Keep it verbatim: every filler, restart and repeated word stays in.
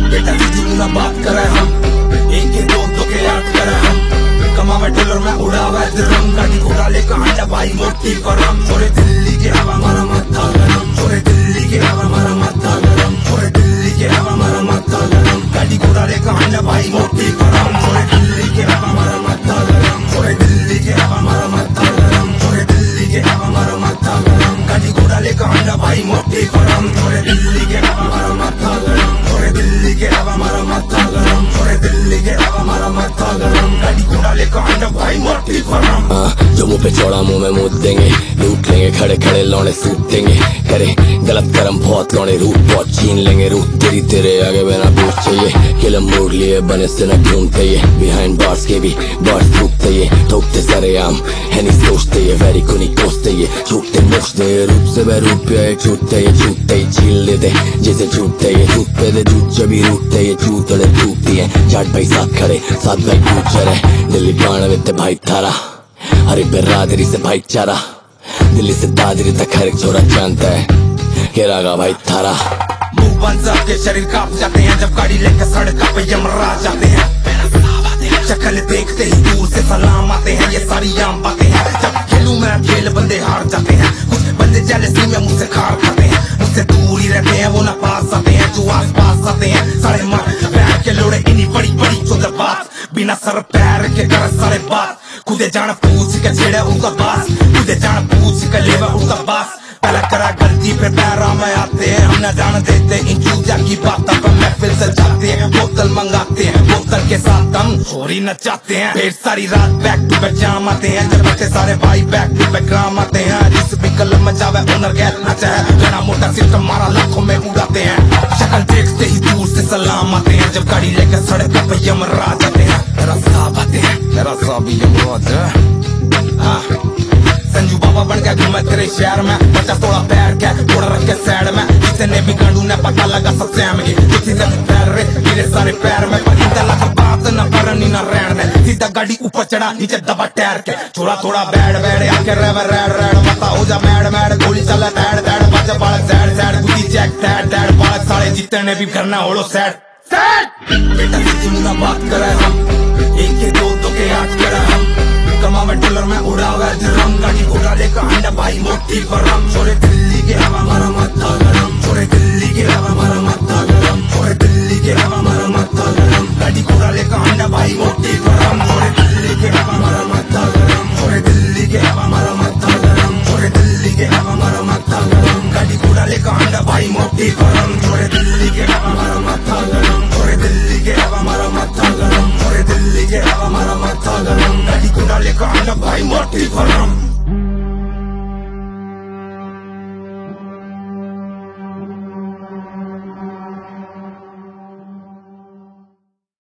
बेटा तुझे ना बात करे हम एक के दो दो के याद करे हम कमावे डॉलर में उड़ावे दिरहम गाड़ी घोड़ा लेकर आंडा भाई मोटी करम छोरे दिल्ली के हवा मारा माथा गरम छोरे दिल्ली के हवा मारा माथा गरम छोरे दिल्ली के हवा मारा माथा गरम गाड़ी घोड़ा लेकर आंडा भाई मोटी करम छोरे दिल्ली के हवा मारा माथा गरम छोरे दिल्ली के हवा मारा माथा गरम छोरे दिल्ली के हवा मारा माथा गरम गाड़ी घोड़ा लेकर आंडा भाई मोटी करम छोरे दिल्ली के हवा मारा माथा गरम छोरे दिल्ली के हवा मारा माथा गरम छोरे दिल्ली के हवा मारा माथा गरम गाड़ी घोड़ा लेकर आंडा भाई मोटी करम। जो मुंह पे चौड़ा मुंह में मुंह देंगे लूट लेंगे खड़े खड़े लौड़े सूट देंगे करे गलत कर्म बहुत लौड़े रूट बहुत छीन लेंगे रूट तेरी तेरे आगे बिना पूछ चाहिए किलम मोड़ लिए बने से न घूमते ये बिहाइंड बार्स के भी बार्स थूकते ये ठोकते सरे आम है नहीं सोचते ये वेरी को नहीं कोसते ये छूटते मोचते रूप से वह रूप पे छूटते ये छूटते ही छीन लेते जैसे छूटते ये छूट पे दे झूठ जब भी रूटते ये चूतड़े टूटती है जाट भाई साथ खड़े साथ भाई फ्यूचर है दिल्ली बाण वित्ते भाई थारा हरी बिरादरी से भाईचारा दिल्ली से दादरी तक हर एक छोरा जानता है कि रागा भाई थारा मुंह बंद सबके शरीर कांप जाते हैं जब गाड़ी लेकर सड़क पे यमराज जाते हैं शक्ल देखते ही दूर से सलाम आते हैं ये सारी आम बातें हैं जब खेलूं मैं खेल बंदे हार जाते हैं कुछ बंदे जेलसी में मुझसे खार खाते हैं मुझसे दूर ही रहते हैं वो ना पास आते हैं जो आस पास आते हैं सारे मर बैठ के लोड़े इन्हीं बड़ी बड़ी चौदह बात बिना सर पैर के कर सारे बात खुदे जान पूछ के छेड़े उनका बास खुदे जान पूछ के लेवे उनका बास पहला करा गलती पे पैरा में आते हैं हम न जान देते इन चूजा की बातों पर महफिल से जाते हैं बोतल मंगाते हैं बोतल के साथ हम छोरी नचाते हैं फिर सारी रात बैक टू बैक जाम आते हैं जब बच्चे सारे भाई बैक टू बैक ग्राम आते हैं जिस भी कलम में जावे ओनर गैस नचा है घना मोटा सिस्टम मारा लाखों में उड़ाते हैं शक्ल देखते ही दूर से सलाम आते हैं जब गाड़ी लेकर सड़क पे यमराज आते हैं मेरा साहब आते हैं मेरा साहब यमराज है संजू बाबा बन के घूमे तेरे शहर में बच्चा थोड़ा पैर के थोड़ा रख के साइड में जितने भी गांडू ने पता लगा सबसे आमगी किसी से पैर रे मेरे सारे पैर में पर इनका लगा बात न करनी न रहने सीधा गाड़ी ऊपर चढ़ा नीचे दबा टैर के थोड़ा थोड़ा बैड बैड आके रेव रेड रेड मता हो जा मैड मैड गोली चले तैड तैड बच्चा बालक सैड सैड गुदी चेक तैड तैड बालक सारे जितने भी करना होड़ो सैड सैड बेटा तुझे ना बात करे हम एक के दो दो के आठ करे हम कमावे डॉलर में उड़ावे दिरहम गाड़ी घोड़ा लेकर आंडा भाई मोटी करम छोरे दिल्ली के हवा मारा माथा गरम छोरे दिल्ली के हवा मारा माथा गरम छोरे दिल्ली के हवा मारा माथा गरम गाड़ी घोड़ा लेकर आंडा भाई मोटी करम छोरे दिल्ली के हवा मारा माथा गरम छोरे दिल्ली के हवा मारा माथा गरम छोरे दिल्ली के हवा मारा माथा गरम गाड़ी घोड़ा लेकर आंडा भाई मोटी करम छोरे दिल्ली के हवा मारा माथा गरम छोरे दिल्ली के हवा मारा माथा गरम छोरे दिल्ली के हवा मारा माथा गरम गाड़ी घोड़ा लेकर आंडा भाई मोटी करम।